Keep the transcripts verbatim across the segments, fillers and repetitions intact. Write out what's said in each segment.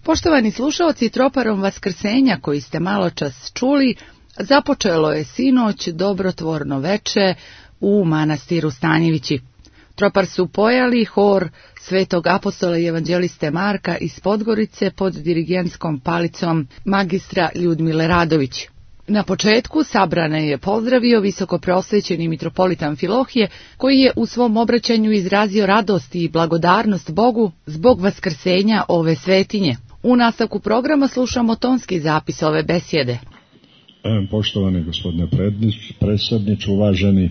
Poštovani slušaoci, troparom Vaskrsenja koji ste maločas čuli, započelo je sinoć dobrotvorno veče u manastiru Stanjevići. Tropar su pojali hor svetog apostola i evanđeliste Marka iz Podgorice pod dirigentskom palicom magistra Ljudmile Radović. Na početku sabrane je pozdravio visokoprosvećeni mitropolita Amfilohije, koji je u svom obraćanju izrazio radost i blagodarnost Bogu zbog vaskrsenja ove svetinje. U nastavku programa slušamo tonski zapis ove besjede. E, poštovani gospodine predsjedniče, uvaženi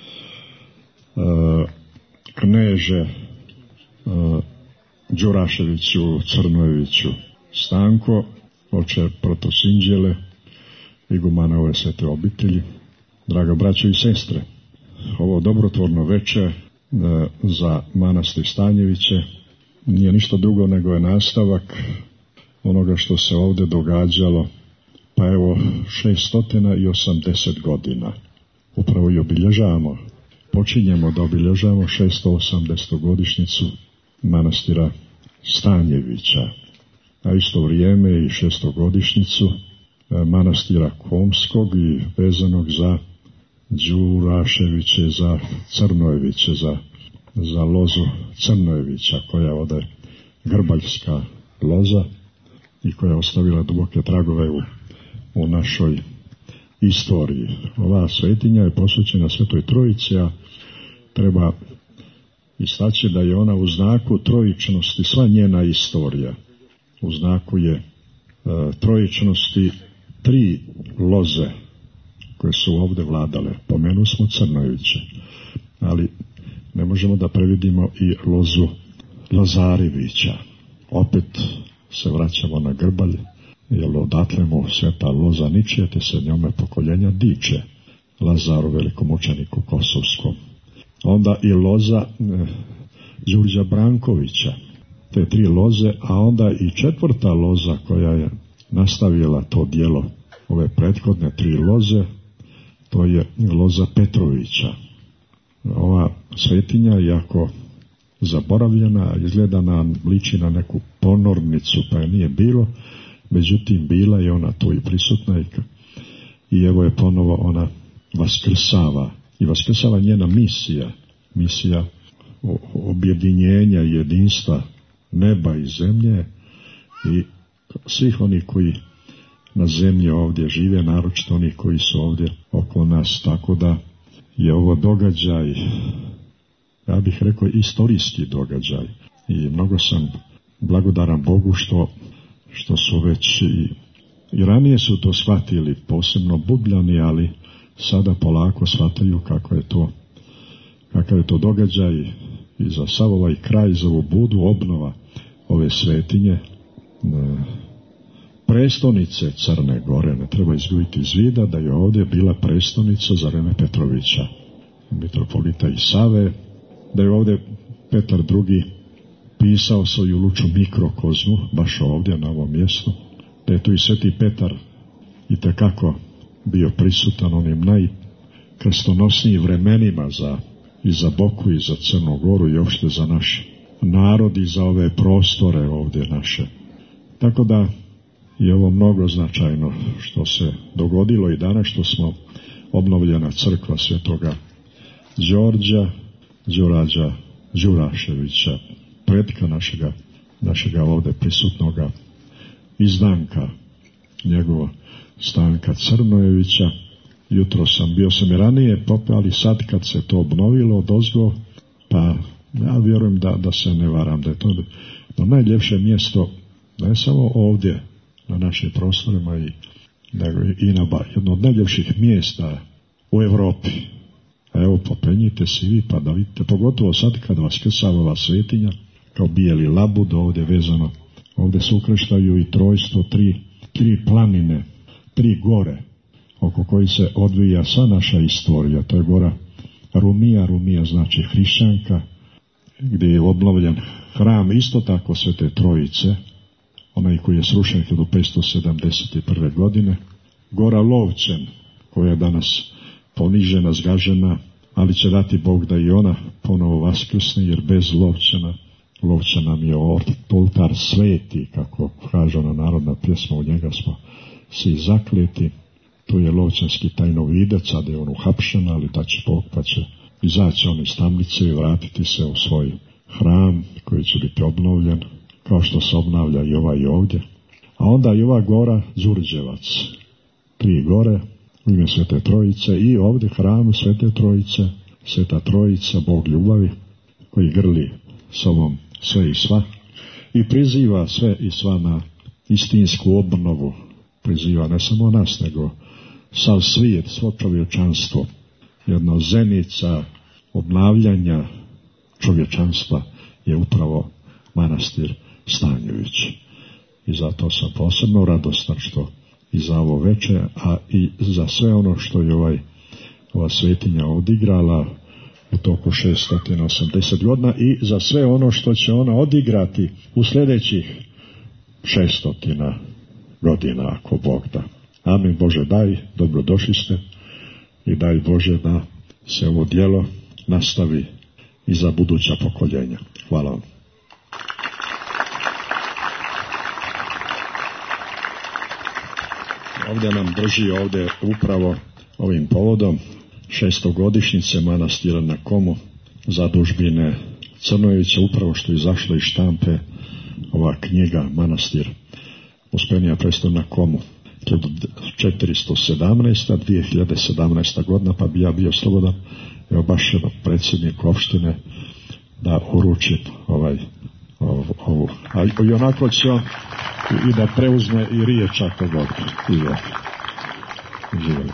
uh, kneže uh, Đuraševiću, Crnojeviću Stanko, oče protosinđele, igumane ove svete obitelji, draga braćo i sestre, ovo dobrotvorno veče uh, za manastir Stanjeviće nije ništa drugo nego je nastavak onoga što se ovdje događalo, pa evo šeststo osamdeset godina. Upravo i obilježavamo, počinjemo da obilježavamo šesto osamdesetogodišnjicu manastira Stanjevića, a isto vrijeme i šestogodišnjicu manastira Komskog i vezanog za Đuraševiće, za Crnojeviće, za, za lozu Crnojevića, koja je ovdje grbaljska loza i koja je ostavila duboke tragove u, u našoj istoriji. Ova svetinja je posvećena Svetoj Trojici, a treba istaći da je ona u znaku trojičnosti, sva njena istorija. U znaku je e, trojičnosti tri loze koje su ovdje vladale. Pomenu smo Crnojeviće, ali ne možemo da previdimo i lozu Lazarevića. Opet se vraćamo na Grbalj, jer odatle mu sveta loza ničije, te se njome pokoljenja diče, Lazaru velikomučeniku Kosovskom. Onda i loza e, Đurđa Brankovića, te tri loze, a onda i četvrta loza koja je nastavila to djelo, ove prethodne tri loze, to je loza Petrovića. Ova svetinja, iako zaboravljena, izgleda nam liči na neku ponornicu, pa je nije bilo, međutim bila je ona tu i prisutna i, i evo je ponovo ona vaskrsava i vaskrsava njena misija, misija objedinjenja i jedinstva neba i zemlje i svih onih koji na zemlji ovdje žive, naročito oni koji su ovdje oko nas, tako da je ovo događaj, ja bih rekao, istorijski događaj i mnogo sam blagodaran Bogu što, što su već i, i ranije su to shvatili, posebno Bubljani, ali sada polako shvataju kako je to, kakav je to događaj i za sav ovaj kraj, za ovu budu, obnova ove svetinje, prestonice Crne Gore. Ne treba izgubiti iz vida da je ovdje bila prestonica za vreme Petrovića, mitropolita i Save, da je ovdje Petar drugi pisao svoju luču mikrokozmu, baš ovdje na ovom mjestu, da je tu i sveti Petar itekako bio prisutan onim najkrstonosnijim vremenima za, i za Boku i za Crnu Goru i uopšte za naš narod i za ove prostore ovdje naše. Tako da je ovo mnogo značajno što se dogodilo i danas što smo obnovljena crkva svetoga Đorđa, Đurađa Đuraševića, pretka našega, našega ovdje prisutnoga izdanka, njegovo Stanka Crnojevića. Jutro sam, bio sam i ranije popeo, ali sad kad se to obnovilo odozgo, pa ja vjerujem da, da se ne varam, da je to na najljepše mjesto, ne samo ovdje na našim prostorima i, nego i na ba, jedno od najljepših mjesta u Europi. A evo, popenjite se vi pa da vidite, pogotovo sad kad vas krsava ova svetinja, kao bijeli labud ovdje vezano. Ovdje se ukrštaju i trojstvo, tri, tri planine, tri gore, oko koji se odvija sva naša istorija. To je gora Rumija, Rumija znači hrišćanka, gdje je obnovljen hram isto tako Svete Trojice, onaj koji je srušen hiljadu petsto sedamdeset prve. godine. Gora Lovćen, koja je danas ponižena, zgažena, ali će dati Bog da i ona ponovo vaskrsne, jer bez Lovćena Lovće nam je oltar sveti, kako kaže ona narodna pjesma, u njega smo svi zakleti. Tu je Lovćanski tajnovidec, sad je on uhapšen, ali da će Bog, pa će izaći on iz tamnice i vratiti se u svoj hram koji će biti obnovljen, kao što se obnavlja i ovaj i ovdje. A onda i ova gora Đurđevac, tri gore u ime Svete Trojice, i ovdje hram Svete Trojice, Sveta Trojica, Bog ljubavi, koji grli sobom sve i sva i priziva sve i sva na istinsku obnovu. Priziva ne samo nas, nego sav svijet, svo čovječanstvo. Jedna zenica obnavljanja čovječanstva je upravo manastir Stanjević. I zato sam posebno radostan što i za ovo veče, a i za sve ono što je ovaj, ova svetinja odigrala u toku šesto osamdeset godina i za sve ono što će ona odigrati u sljedećih šesto godina, ako Bog da. Amin. Bože daj, dobrodošli ste i daj Bože da se ovo djelo nastavi i za buduća pokoljenja. Hvala vam. Ovdje nam drži ovdje upravo ovim povodom šestogodišnjice manastira na Komu, zadužbine Crnojevića, upravo što je izašla iz štampe ova knjiga Manastir Uspenija Presto na Komu, četiristo sedamnaesta, dvije hiljade sedamnaesta godina, pa bi ja bio slobodan, evo baš predsjednik opštine da uručim ovaj, ov, ovu, a i onako će on i da preuzme i riječ ako god ide. Živjeli.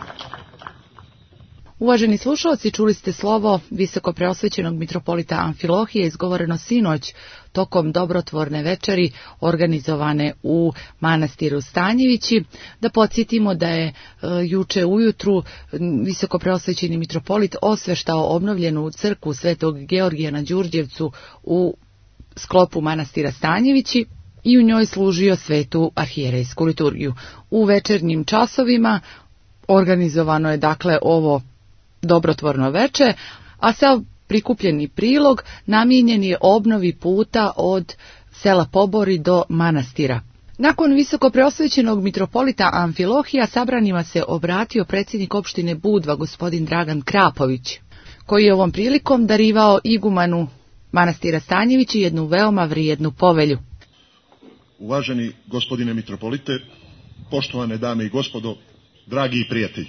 Uvaženi slušalci, čuli ste slovo visoko preosvećenog mitropolita Amfilohije izgovoreno sinoć tokom dobrotvorne večeri organizovane u manastiru Stanjevići. Da podsjetimo da je e, juče ujutru visoko preosvećeni mitropolit osveštao obnovljenu crkvu Svetog Georgija na Đurđevcu u sklopu manastira Stanjevići i u njoj služio svetu arhijerejsku liturgiju. U večernjim časovima organizovano je dakle ovo dobrotvorno veče, a sav prikupljeni prilog namijenjen je obnovi puta od sela Pobori do manastira. Nakon visoko preosvećenog mitropolita Amfilohija sabranima se obratio predsjednik opštine Budva, gospodin Dragan Krapović, koji je ovom prilikom darivao igumanu manastira Stanjevići jednu veoma vrijednu povelju. Uvaženi gospodine mitropolite, poštovane dame i gospodo, dragi prijatelji.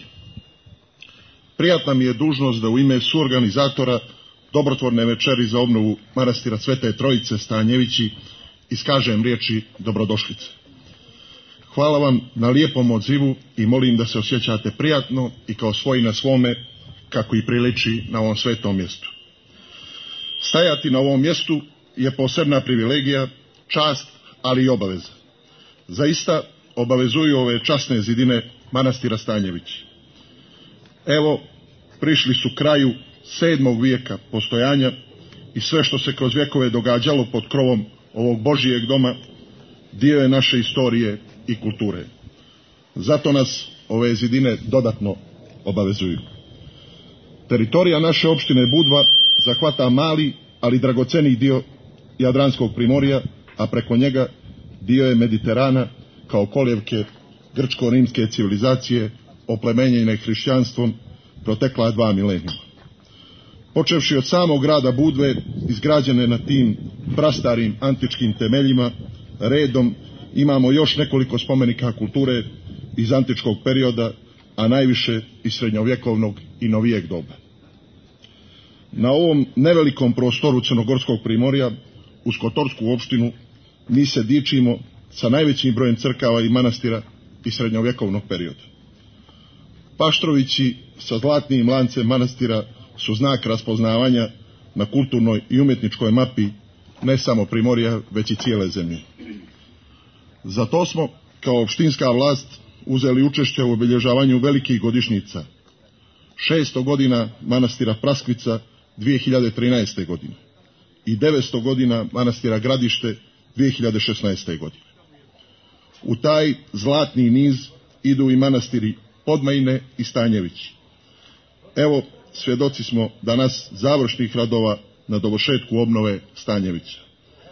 Prijatna mi je dužnost da u ime suorganizatora dobrotvorne večeri za obnovu manastira Svete Trojice Stanjevići iskažem riječi dobrodošlice. Hvala vam na lijepom odzivu i molim da se osjećate prijatno i kao svoji na svome, kako i priliči na ovom svetom mjestu. Stajati na ovom mjestu je posebna privilegija, čast, ali i obaveza. Zaista obavezuju ove časne zidine manastira Stanjevići. Evo, prišli su kraju sedmog vijeka postojanja i sve što se kroz vjekove događalo pod krovom ovog Božijeg doma dio je naše istorije i kulture. Zato nas ove zidine dodatno obavezuju. Teritorija naše opštine Budva zahvata mali, ali dragoceni dio Jadranskog primorja, a preko njega dio je Mediterana kao kolijevke grčko-rimske civilizacije oplemenjene hrišćanstvom protekla dva milenijuma. Počevši od samog grada Budve, izgrađene na tim prastarim antičkim temeljima, redom imamo još nekoliko spomenika kulture iz antičkog perioda, a najviše iz srednjovjekovnog i novijeg doba. Na ovom nevelikom prostoru Crnogorskog primorja, uz Kotorsku opštinu, mi se dičimo sa najvećim brojem crkava i manastira iz srednjovjekovnog perioda. Paštrovići sa zlatnim lancem manastira su znak raspoznavanja na kulturnoj i umjetničkoj mapi ne samo primorja, već i cijele zemlje. Zato smo, kao opštinska vlast, uzeli učešće u obilježavanju velikih godišnjica. šesto godina manastira Praskvica dvije hiljade trinaeste. godine i devetsto godina manastira Gradište dvije hiljade šesnaeste. godine. U taj zlatni niz idu i manastiri Podmajine i Stanjevići. Evo, svjedoci smo danas završnih radova na dovršetku obnove Stanjevića.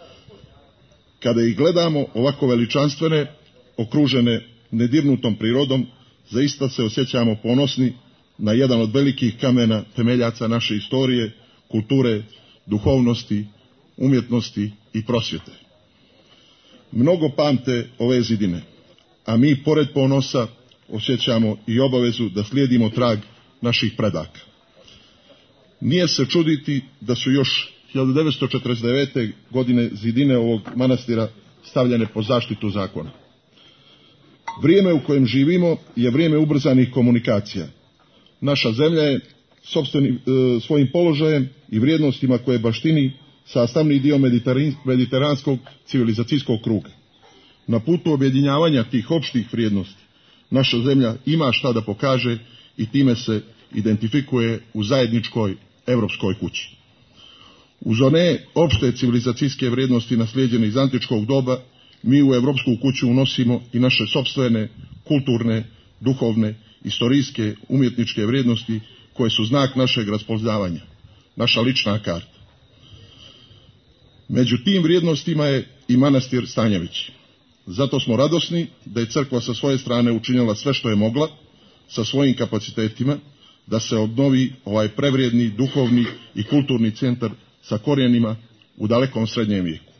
Kada ih gledamo ovako veličanstvene, okružene nedirnutom prirodom, zaista se osjećamo ponosni na jedan od velikih kamena temeljaca naše istorije, kulture, duhovnosti, umjetnosti i prosvjete. Mnogo pamte ove zidine, a mi pored ponosa osjećamo i obavezu da slijedimo trag naših predaka. Nije se čuditi da su još hiljadu devetsto četrdeset devete. godine zidine ovog manastira stavljene pod zaštitu zakona. Vrijeme u kojem živimo je vrijeme ubrzanih komunikacija. Naša zemlja je sopstvenim, e, svojim položajem i vrijednostima koje baštini sastavni dio mediteranskog civilizacijskog kruga. Na putu objedinjavanja tih opštih vrijednosti naša zemlja ima šta da pokaže i time se identifikuje u zajedničkoj evropskoj kući. Uz one opšte civilizacijske vrijednosti naslijeđene iz antičkog doba, mi u evropsku kuću unosimo i naše sopstvene, kulturne, duhovne, istorijske, umjetničke vrijednosti koje su znak našeg raspoznavanja, naša lična karta. Među tim vrijednostima je i manastir Stanjevići. Zato smo radosni da je crkva sa svoje strane učinila sve što je mogla sa svojim kapacitetima da se obnovi ovaj prevrijedni duhovni i kulturni centar sa korijenima u dalekom srednjem vijeku.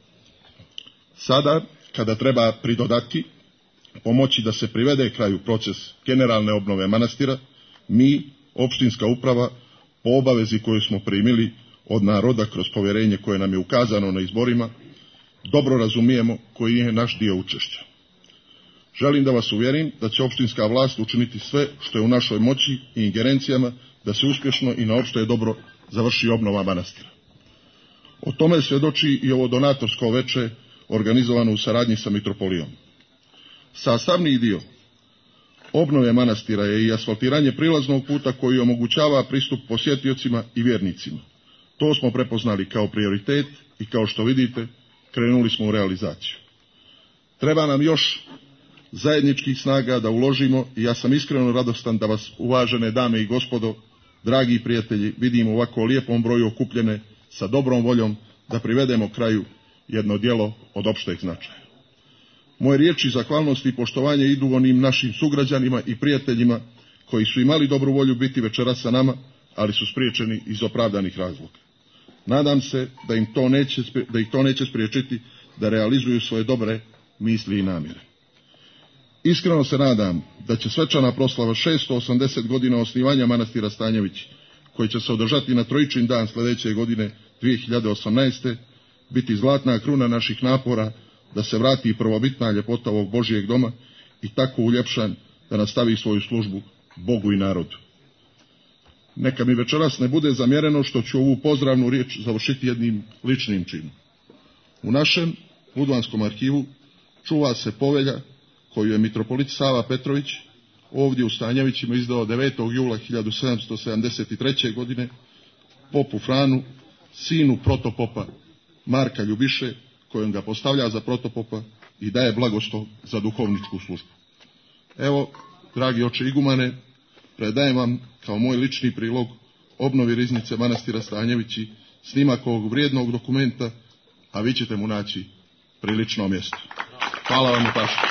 Sada, kada treba pridodati, pomoći da se privede kraju proces generalne obnove manastira, mi, opštinska uprava, po obavezi koju smo primili od naroda kroz povjerenje koje nam je ukazano na izborima, dobro razumijemo koji je naš dio učešća. Želim da vas uvjerim da će opštinska vlast učiniti sve što je u našoj moći i ingerencijama da se uspješno i na opšte dobro završi obnova manastira. O tome svjedoči i ovo donatorsko veče organizovano u saradnji sa mitropolijom. Sastavni dio obnove manastira je i asfaltiranje prilaznog puta koji omogućava pristup posjetiocima i vjernicima. To smo prepoznali kao prioritet i kao što vidite krenuli smo u realizaciju. Treba nam još zajedničkih snaga da uložimo i ja sam iskreno radostan da vas, uvažene dame i gospodo, dragi prijatelji, vidim u ovako lijepom broju okupljene sa dobrom voljom da privedemo kraju jedno djelo od opšteg značaja. Moje riječi zahvalnosti i poštovanje idu onim našim sugrađanima i prijateljima koji su imali dobru volju biti večeras sa nama, ali su spriječeni iz opravdanih razloga. Nadam se da, im to neće, da ih to neće spriječiti da realizuju svoje dobre misli i namjere. Iskreno se nadam da će svečana proslava šesto osamdeset godina osnivanja manastira Stanjevići, koji će se održati na Trojičin dan sljedeće godine dvije hiljade osamnaeste. biti zlatna kruna naših napora da se vrati prvobitna ljepota ovog Božijeg doma i tako uljepšan da nastavi svoju službu Bogu i narodu. Neka mi večeras ne bude zamjereno što ću ovu pozdravnu riječ završiti jednim ličnim činom. U našem Udvanskom arhivu čuva se povelja koju je mitropolit Sava Petrović ovdje u Stanjevićima izdao devetog jula hiljadu sedamsto sedamdeset treće. godine popu Franu, sinu protopopa Marka Ljubiše, kojom ga postavlja za protopopa i daje blagoslov za duhovničku službu. Evo, dragi oče igumane, predajem vam kao moj lični prilog obnovi riznice manastira Stanjevići, snimak ovog vrijednog dokumenta, a vi ćete mu naći prilično mjesto. Hvala vam na pažnji.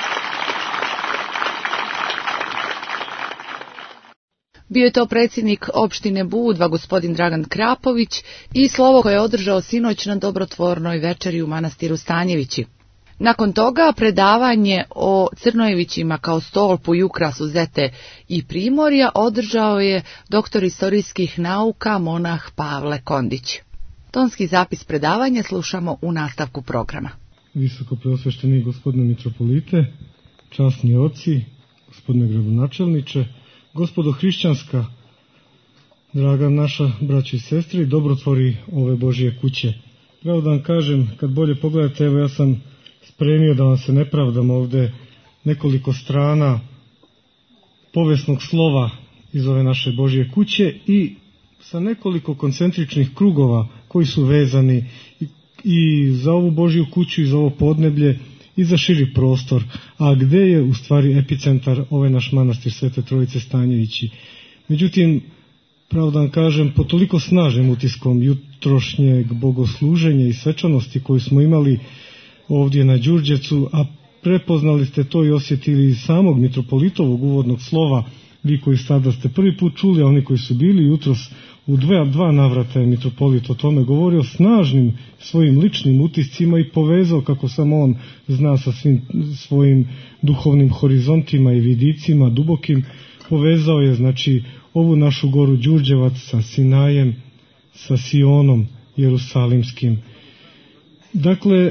Bio je to predsjednik opštine Budva, gospodin Dragan Krapović, i slovo koje je održao sinoć na dobrotvornoj večeri u manastiru Stanjevići. Nakon toga predavanje o Crnojevićima kao stolpu i ukrasu Zete i Primorja održao je doktor istorijskih nauka monah Pavle Kondić. Tonski zapis predavanja slušamo u nastavku programa. Visoko preosvešteni gospodine mitropolite, časni oci, gospodine gradonačelniče, gospodo hrišćanska, draga naša braća i sestri, dobrotvori ove Božje kuće. Pravo da vam kažem, kad bolje pogledate, evo ja sam spremio da vam se ne pravdam ovde nekoliko strana povijesnog slova iz ove naše Božje kuće i sa nekoliko koncentričnih krugova koji su vezani i, i za ovu Božju kuću i za ovo podneblje i za širi prostor, a gde je u stvari epicentar ovaj naš manastir Svete Trojice Stanjevići. Međutim, pravo da vam kažem, po toliko snažnim utiskom jutrošnjeg bogosluženja i svečanosti koju smo imali ovdje na Đurđevcu, a prepoznali ste to i osjetili iz samog mitropolitovog uvodnog slova, vi koji sada ste prvi put čuli, a oni koji su bili jutros u dva, dva navrata je mitropolit o tome govorio snažnim svojim ličnim utiscima i povezao kako samo on zna sa svim svojim duhovnim horizontima i vidicima dubokim, povezao je znači ovu našu goru Đurđevac sa Sinajem, sa Sionom Jerusalimskim. Dakle,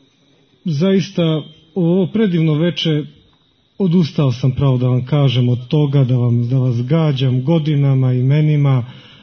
zaista ovo predivno veče odustao sam, pravo da vam kažem, od toga da, vam, da vas gađam godinama, imenima,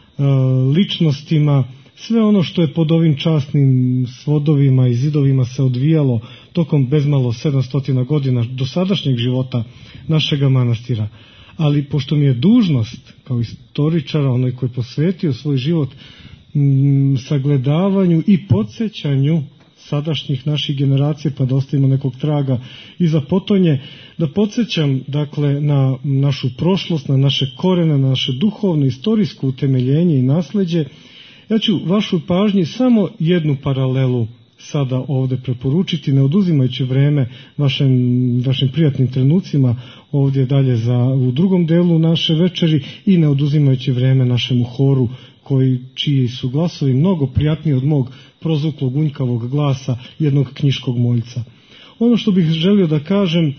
ličnostima, sve ono što je pod ovim časnim svodovima i zidovima se odvijalo tokom bezmalo sedamsto godina dosadašnjeg života našega manastira. Ali pošto mi je dužnost kao istoričara, onaj koji je posvetio svoj život m, sagledavanju i podsjećanju sadašnjih naših generacija, pa da ostavimo nekog traga iza potonje, da podsjećam dakle na našu prošlost, na naše korene, na naše duhovno, istorijsko utemeljenje i nasleđe. Ja ću vašu pažnji samo jednu paralelu sada ovdje preporučiti, ne oduzimajući vreme vašim, vašim prijatnim trenucima ovdje dalje za, u drugom delu naše večeri i ne oduzimajući vreme našemu horu koji, čiji su glasovi mnogo prijatniji od mog prozuklog unjkavog glasa jednog knjiškog moljca. Ono što bih želio da kažem,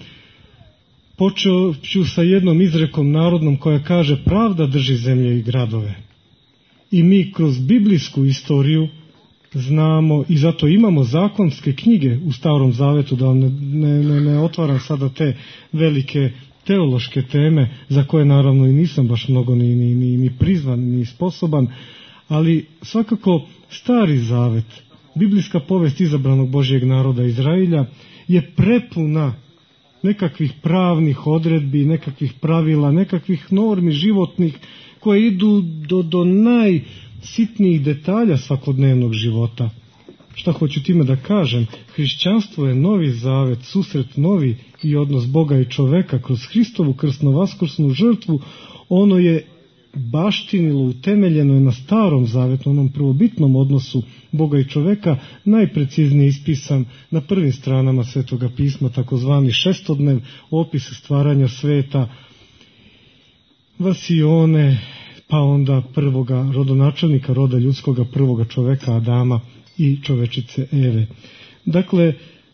počeo ću sa jednom izrekom narodnom koja kaže: pravda drži zemlje i gradove. I mi kroz biblijsku istoriju znamo i zato imamo zakonske knjige u Starom Zavetu, da ne, ne, ne otvaram sada te velike teološke teme za koje naravno i nisam baš mnogo ni, ni, ni, ni prizvan, ni sposoban, ali svakako Stari Zavet, biblijska povest izabranog Božjeg naroda Izrailja je prepuna nekakvih pravnih odredbi, nekakvih pravila, nekakvih normi životnih koje idu do, do najsitnijih detalja svakodnevnog života. Šta hoću time da kažem? Hrišćanstvo je novi zavet, susret novi i odnos Boga i čoveka kroz Hristovu krsno-vaskrsnu žrtvu. Ono je baštinilo, utemeljeno je na Starom Zavetu, onom prvobitnom odnosu Boga i čoveka, najpreciznije ispisan na prvim stranama Svetoga pisma, takozvani šestodnev, opis stvaranja sveta, Vasione, pa onda prvoga rodonačelnika roda ljudskoga, prvoga čoveka Adama i čovečice Eve. Dakle,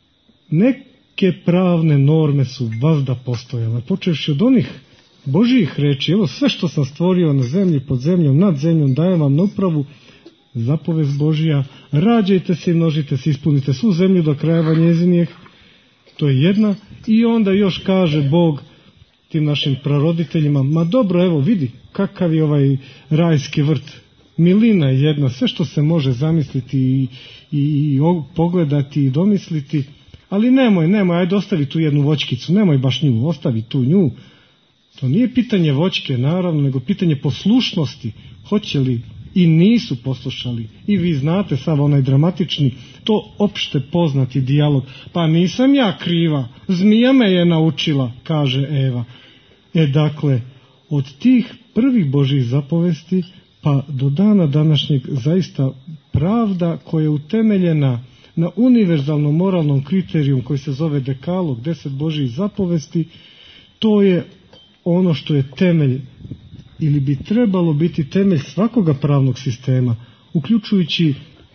neke pravne norme su vazda postojale, počevši od onih Božijih reči: evo sve što sam stvorio na zemlji, pod zemljom, nad zemljom, dajem vam na upravu, zapovest Božija, rađajte se i množite se, ispunite svu zemlju do krajeva njezinijeg. To je jedna. I onda još kaže Bog tim našim praroditeljima: ma dobro, evo vidi kakav je ovaj rajski vrt, milina jedna, sve što se može zamisliti i, i, i pogledati i domisliti, ali nemoj, nemoj, ajde ostavi tu jednu voćkicu, nemoj baš nju, ostavi tu nju. To nije pitanje voćke, naravno, nego pitanje poslušnosti. Hoće li i nisu poslušali. I vi znate sad onaj dramatični, to opšte poznati dijalog: pa nisam ja kriva, zmija me je naučila, kaže Eva. E dakle, od tih prvih Božjih zapovesti pa do dana današnjeg zaista pravda koja je utemeljena na univerzalnom moralnom kriterijum koji se zove dekalog, deset Božjih zapovesti, to je ono što je temelj ili bi trebalo biti temelj svakoga pravnog sistema, uključujući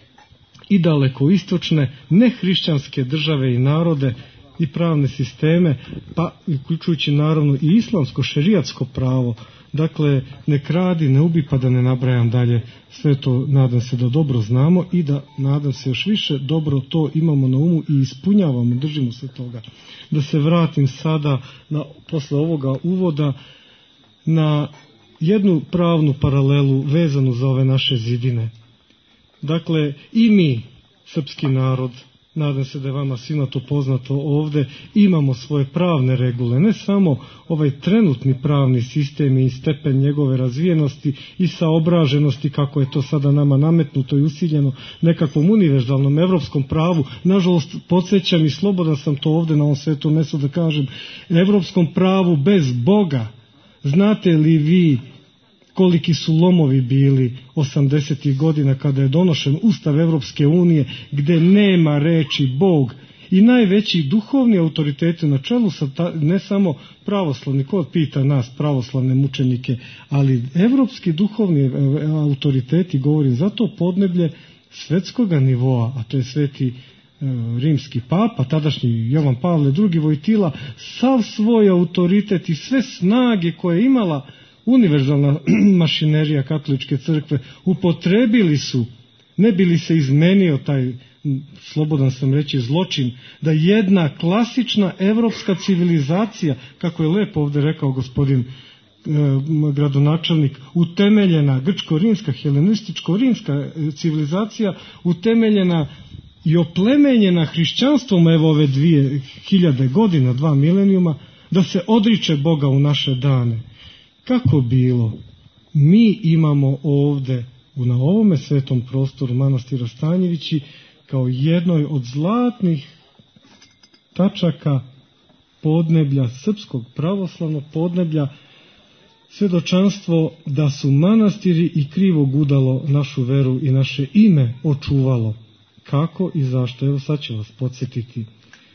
i daleko istočne nehrišćanske države i narode i pravne sisteme, pa uključujući naravno i islamsko šerijatsko pravo. Dakle, ne kradi, ne ubi, pa da ne nabrajam dalje. Sve to nadam se da dobro znamo i da nadam se još više dobro to imamo na umu i ispunjavamo, držimo se toga. Da se vratim sada na, posle ovoga uvoda na jednu pravnu paralelu vezanu za ove naše zidine. Dakle, i mi, srpski narod, nadam se da je vama svima to poznato ovde, imamo svoje pravne regule, ne samo ovaj trenutni pravni sistem i stepen njegove razvijenosti i saobraženosti, kako je to sada nama nametnuto i usiljeno nekakvom univerzalnom evropskom pravu. Nažalost, podsjećam i slobodan sam to ovde na ovom svetom mestu da kažem, evropskom pravu bez Boga. Znate li vi koliki su lomovi bili osamdesetih godina kada je donošen Ustav Evropske unije, gde nema reči Bog i najveći duhovni autoriteti na čelu sa ta, ne samo pravoslavni, ko pita nas pravoslavne mučenike, ali evropski duhovni autoriteti, govorim, zato podneblje svetskog nivoa, a to je sveti rimski papa, tadašnji Jovan Pavle drugi Vojtila, sav svoj autoritet i sve snage koje je imala univerzalna mašinerija katoličke crkve upotrebili su, ne bi li se izmenio taj, slobodan sam reći, zločin, da jedna klasična evropska civilizacija, kako je lepo ovdje rekao gospodin e, gradonačelnik, utemeljena grčko-rimska, helenističko-rimska civilizacija, utemeljena i oplemenjena hrišćanstvom, evo ove dvije hiljade godina, dva milenijuma, da se odriče Boga u naše dane. Kako bilo? Mi imamo ovde, na ovome svetom prostoru manastira Stanjevići, kao jednoj od zlatnih tačaka podneblja, srpskog pravoslavnog podneblja, svjedočanstvo da su manastiri i krivo gudalo našu veru i naše ime očuvalo. Kako i zašto? Evo sad ću vas podsjetiti.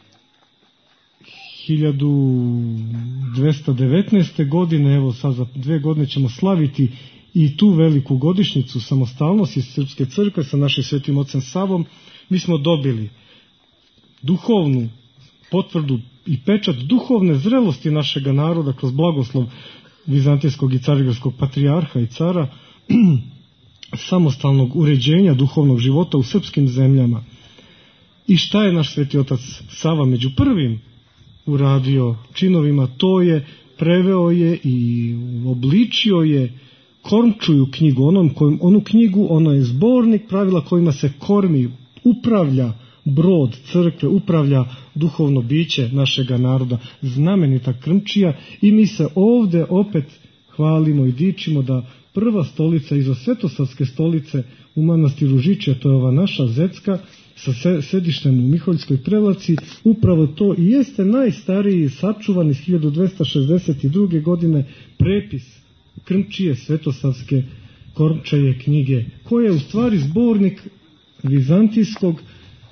hiljadu dvesta devetnaeste. godine, evo sad za dve godine ćemo slaviti i tu veliku godišnjicu samostalnosti Srpske crkve sa našim svetim ocem Savom. Mi smo dobili duhovnu potvrdu i pečat duhovne zrelosti našega naroda kroz blagoslov vizantijskog i carigradskog patrijarha i cara, samostalnog uređenja duhovnog života u srpskim zemljama. I šta je naš sveti otac Sava među prvim uradio činovima? To je preveo je i obličio je Kormčuju knjigu, onom kojim, onu knjigu, ono je zbornik pravila kojima se kormi, upravlja brod crkve, upravlja duhovno biće našega naroda, znamenita Krmčija, i mi se ovde opet hvalimo i dičimo da prva stolica iza Svetosavske stolice u manastiru Žičja, to je ova naša Zecka sa sedištem u Miholjskoj Prevlaci, upravo to i jeste najstariji sačuvan iz hiljadu dvesta šezdeset druge. godine prepis Krmčije Svetosavske Kormčaje knjige, koja je u stvari zbornik vizantijskog,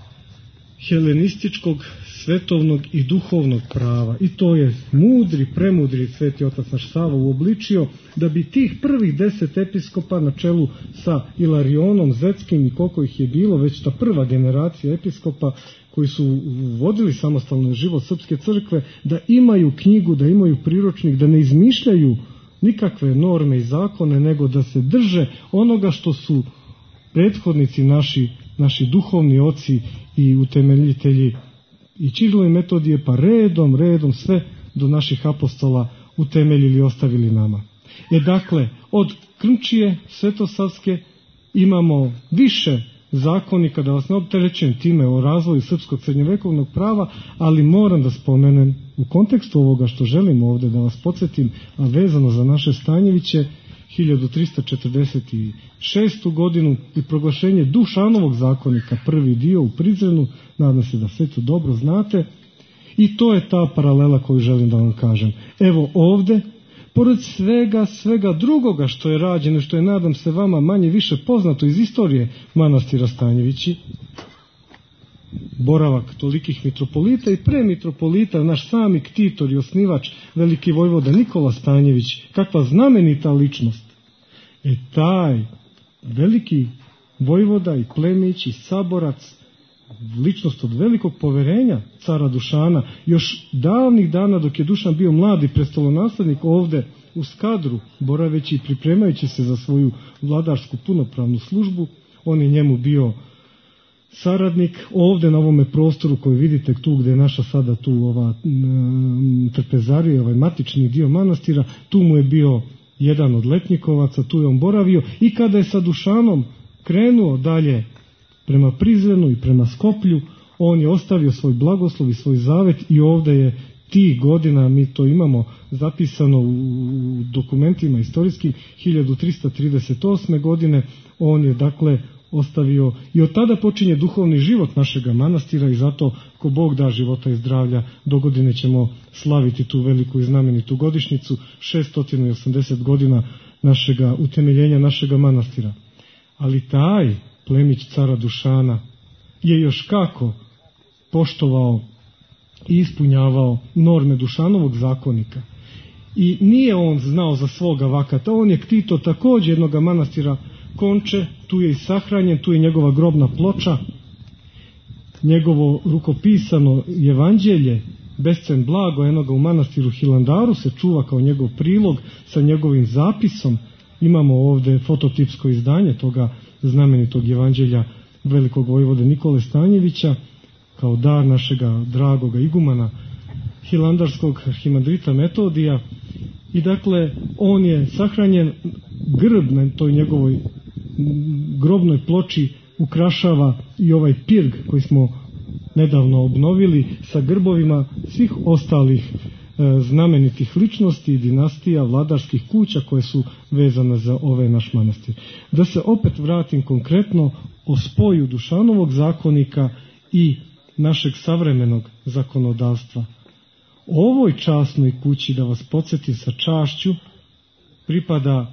helenističkog, svetovnog i duhovnog prava. I to je mudri, premudri sveti otac naš Sava uobličio da bi tih prvih deset episkopa na čelu sa Ilarionom Zeckim i koliko ih je bilo, već ta prva generacija episkopa koji su vodili samostalno život Srpske crkve, da imaju knjigu, da imaju priručnik, da ne izmišljaju nikakve norme i zakone, nego da se drže onoga što su prethodnici naši, naši duhovni oci i utemeljitelji i Čirilo i Metodije, pa redom, redom sve do naših apostola utemeljili i ostavili nama. E dakle, od Krmčije Svetosavske imamo više zakonika, da vas ne opterećujem time o razvoju srpskog srednjovekovnog prava, ali moram da spomenem u kontekstu ovoga što želim ovde da vas podsjetim, a vezano za naše Stanjeviće, hiljadu trista četrdeset šestu. godinu i proglašenje Dušanovog zakonika, prvi dio u Prizrenu, nadam se da sve to dobro znate, i to je ta paralela koju želim da vam kažem. Evo ovde, pored svega, svega drugoga što je rađeno, što je, nadam se, vama manje više poznato iz istorije manastira Stanjevići, boravak tolikih mitropolita i pre mitropolita, naš sami ktitor i osnivač, veliki vojvoda Nikola Stanjević, kakva znamenita ličnost. E taj veliki vojvoda i plemić i saborac, ličnost od velikog poverenja cara Dušana, još davnih dana dok je Dušan bio mladi prestolonaslednik ovde u Skadru, boraveći i pripremajući se za svoju vladarsku punopravnu službu, on je njemu bio saradnik. Ovde na ovome prostoru koji vidite tu gde je naša sada tu ova m, trpezarija, ovaj matični dio manastira, tu mu je bio jedan od letnjikovaca, tu je on boravio, i kada je sa Dušanom krenuo dalje prema Prizrenu i prema Skoplju, on je ostavio svoj blagoslov i svoj zavet, i ovde je tih godina, mi to imamo zapisano u dokumentima istorijskim, hiljadu trista trideset osme. godine, on je dakle ostavio, i od tada počinje duhovni život našega manastira, i zato, ko Bog da života i zdravlja, do godine ćemo slaviti tu veliku i znamenitu godišnjicu, šesto osamdeset godina našega utemeljenja našega manastira. Ali taj plemić cara Dušana je još kako poštovao i ispunjavao norme Dušanovog zakonika. I nije on znao za svoga vakata, on je ktito također jednog manastira Konče, tu je i sahranjen, tu je njegova grobna ploča, njegovo rukopisano evanđelje, Bescen blago, jednoga u manastiru Hilandaru se čuva kao njegov prilog sa njegovim zapisom. Imamo ovdje fototipsko izdanje toga znamenitog evanđelja velikog vojvode Nikole Stanjevića kao dar našega dragoga igumana hilandarskog arhimandrita Metodija. I dakle, on je sahranjen, grb na toj njegovoj grobnoj ploči ukrašava i ovaj pirg koji smo nedavno obnovili sa grbovima svih ostalih e, znamenitih ličnosti i dinastija vladarskih kuća koje su vezane za ovaj naš manastir. Da se opet vratim konkretno o spoju Dušanovog zakonika i našeg savremenog zakonodavstva. Ovoj časnoj kući, da vas podsjetim sa čašću, pripada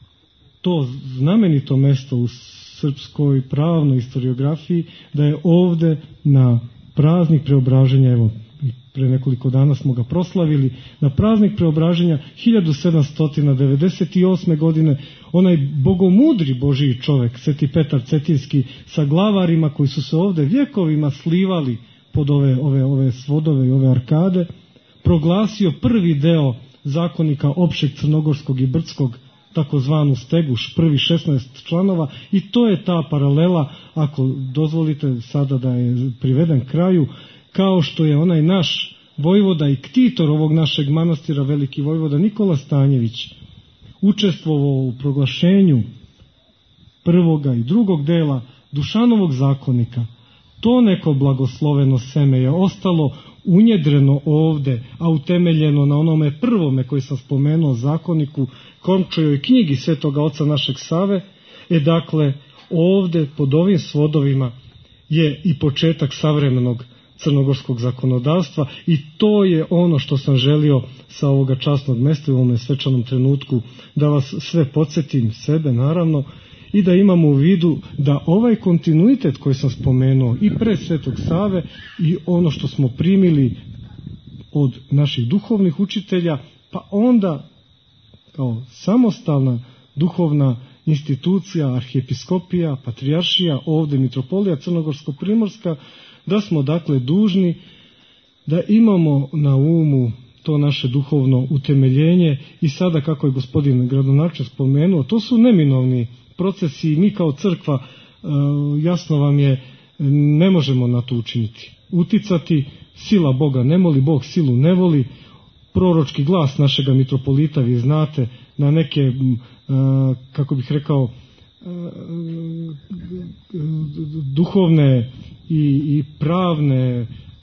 to znamenito mesto u srpskoj pravnoj historiografiji, da je ovde na praznik Preobraženja, evo pre nekoliko dana smo ga proslavili, na praznik Preobraženja hiljadu sedamsto devedeset osme. godine onaj bogomudri Božiji čovek, Sveti Petar Cetinski, sa glavarima koji su se ovde vjekovima slivali pod ove, ove, ove svodove i ove arkade, proglasio prvi deo zakonika opšeg crnogorskog i brdskog, takozvanu Steguš, prvi šesnaest članova, i to je ta paralela, ako dozvolite sada da je priveden kraju, kao što je onaj naš vojvoda i ktitor ovog našeg manastira, veliki vojvoda Nikola Stanjević, učestvovao u proglašenju prvoga i drugog dela Dušanovog zakonika. To neko blagosloveno seme je ostalo unjedreno ovde, a utemeljeno na onome prvome koji sam spomenuo, zakoniku, Končojoj knjigi svetoga oca našeg Save. E dakle, ovde pod ovim svodovima je i početak savremenog crnogorskog zakonodavstva, i to je ono što sam želio sa ovoga časnog mesta u ovome svečanom trenutku da vas sve podsjetim, sebe naravno, i da imamo u vidu da ovaj kontinuitet koji sam spomenuo i pre Svetog Save i ono što smo primili od naših duhovnih učitelja, pa onda kao samostalna duhovna institucija, arhijepiskopija, patrijaršija, ovde mitropolija Crnogorsko-Primorska, da smo dakle dužni da imamo na umu to naše duhovno utemeljenje. I sada, kako je gospodin gradonačelnik spomenuo, to su neminovni procesi i mi kao crkva, jasno vam je, ne možemo na to učiniti. Uticati, sila Boga ne moli, Bog silu ne voli. Proročki glas našega mitropolita, vi znate, na neke, kako bih rekao, duhovne i, i pravne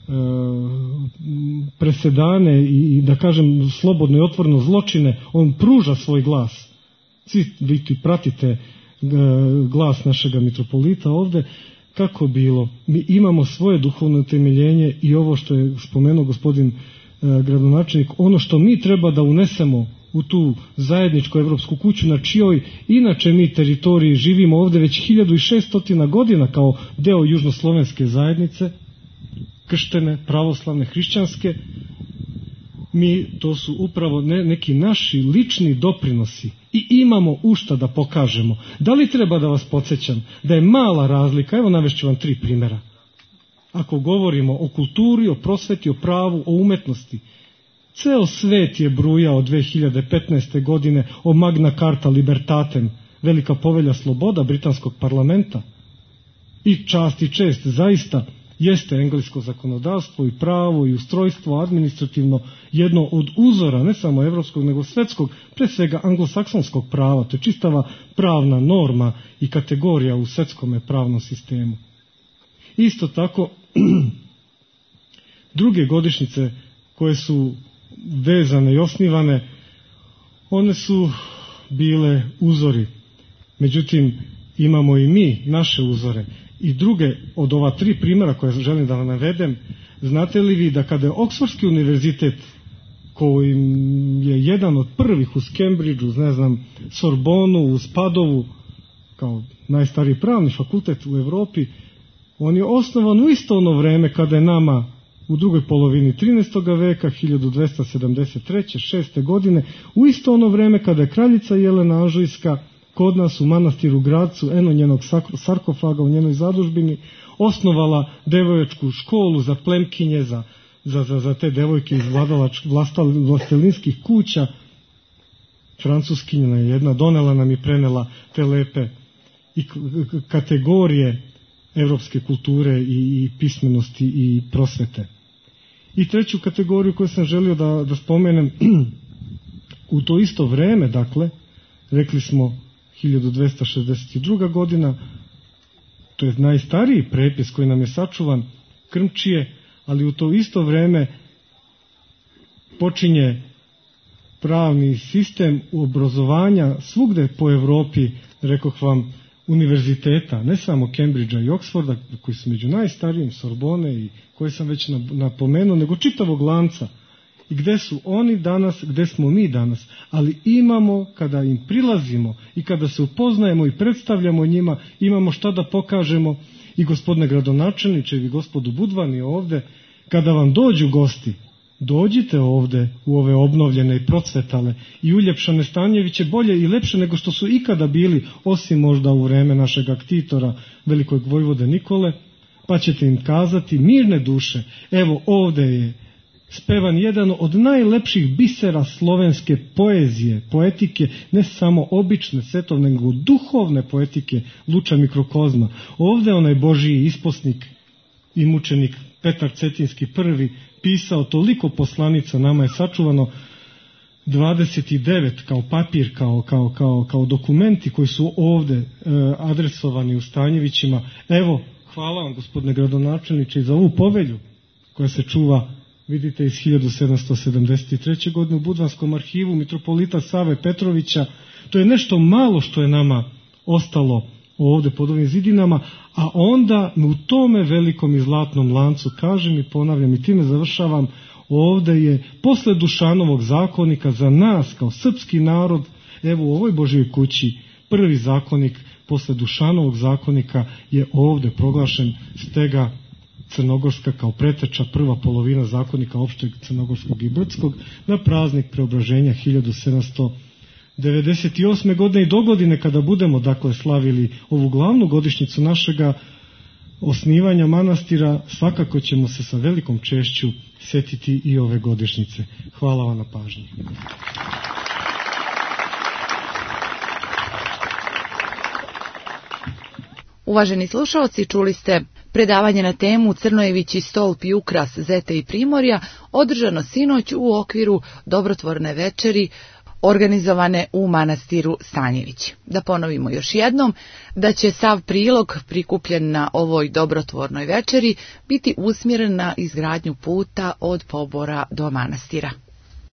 presedane i, da kažem, slobodno i otvoreno zločine, on pruža svoj glas. Svi vi pratite glas našega mitropolita ovde. Kako bilo, mi imamo svoje duhovno utemeljenje i ovo što je spomenuo gospodin gradonačelnik, ono što mi treba da unesemo u tu zajedničku evropsku kuću, na čijoj inače mi teritoriji živimo ovde već hiljadu i šeststo godina kao deo južnoslovenske zajednice, krštene, pravoslavne, hrišćanske. Mi, to su upravo ne, neki naši lični doprinosi i imamo u šta da pokažemo. Da li treba da vas podsjećam da je mala razlika, evo navešću vam tri primjera. Ako govorimo o kulturi, o prosveti, o pravu, o umetnosti, ceo svet je brujao dve hiljade petnaeste. godine o Magna Carta Libertatem, velika povelja sloboda britanskog parlamenta. I čast i čest zaista jeste englesko zakonodavstvo i pravo i ustrojstvo administrativno jedno od uzora, ne samo evropskog nego svetskog, pre svega anglosaksonskog prava. To je čistava pravna norma i kategorija u svetskom pravnom sistemu. Isto tako, druge godišnjice koje su vezane i osnivane, one su bile uzori. Međutim, imamo i mi naše uzore. I druge od ova tri primjera koje želim da vam navedem, znate li vi da kada je Oksfordski univerzitet, koji je jedan od prvih uz Cambridge, uz ne znam, Sorbonu, uz Padovu, kao najstariji pravni fakultet u Evropi, On je osnovan u isto ono vreme kada je nama u drugoj polovini trinaestog veka, hiljadu dvesta sedamdeset treće šeste godine, u isto ono vreme kada je kraljica Jelena Anžujska kod nas u manastiru Gradcu, eno njenog sarkofaga u njenoj zadužbini, osnovala devojačku školu za plemkinje, za, za, za, za te devojke iz vlastelinskih kuća. Francuskinja je jedna donela nam i prenela te lepe i kategorije evropske kulture i, i pismenosti i prosvete. I treću kategoriju koju sam želio da, da spomenem, u to isto vreme, dakle, rekli smo hiljadu dvesta šezdeset druga godina, to je najstariji prepis koji nam je sačuvan, Krmčije, ali u to isto vreme počinje pravni sistem obrazovanja svugde po Evropi, rekoh vam, univerziteta, ne samo Cambridgea i Oxforda, koji su među najstarijim, Sorbone i koje sam već napomenuo, nego čitavog lanca. I gde su oni danas, gde smo mi danas, ali imamo, kada im prilazimo i kada se upoznajemo i predstavljamo njima, imamo šta da pokažemo. I gospodine gradonačelniče i gospodu Budvani ovde, kada vam dođu gosti, dođite ovde u ove obnovljene i procvetale i uljepšane Stanjeviće, bolje i lepše nego što su ikada bili, osim možda u vreme našeg aktitora velikog vojvode Nikole, pa ćete im kazati mirne duše, evo ovde je spevan jedan od najlepših bisera slovenske poezije, poetike, ne samo obične, svetovne, nego duhovne poetike Luča Mikrokozma. Ovde je onaj Božiji isposnik i mučenik Petar Cetinski prvi pisao toliko poslanica, nama je sačuvano dvadeset devet kao papir, kao, kao, kao, kao dokumenti koji su ovde e, adresovani u Stanjevićima. Evo, hvala vam gospodine gradonačelniče za ovu povelju koja se čuva, vidite, iz hiljadu sedamsto sedamdeset treće. godine u Budvanskom arhivu mitropolita Save Petrovića. To je nešto malo što je nama ostalo ovde pod ovim zidinama, a onda u tome velikom i zlatnom lancu, kažem i ponavljam i time završavam, ovde je posle Dušanovog zakonika za nas kao srpski narod, evo u ovoj Božjoj kući, prvi zakonik posle Dušanovog zakonika je ovde proglašen, stega Crnogorska kao preteča, prva polovina zakonika opšteg crnogorskog i brdskog, na praznik Preobraženja hiljadu sedamsto devedeset osme. godine i dogodine kada budemo dakle slavili ovu glavnu godišnjicu našega osnivanja manastira, svakako ćemo se sa velikom češću setiti i ove godišnjice. Hvala vam na pažnji. Uvaženi slušalci, čuli ste predavanje na temu Crnojevići stolp i ukras Zete i Primorja, održano sinoć u okviru dobrotvorne večeri organizovane u manastiru Stanjević. Da ponovimo još jednom da će sav prilog prikupljen na ovoj dobrotvornoj večeri biti usmjeren na izgradnju puta od Pobora do manastira.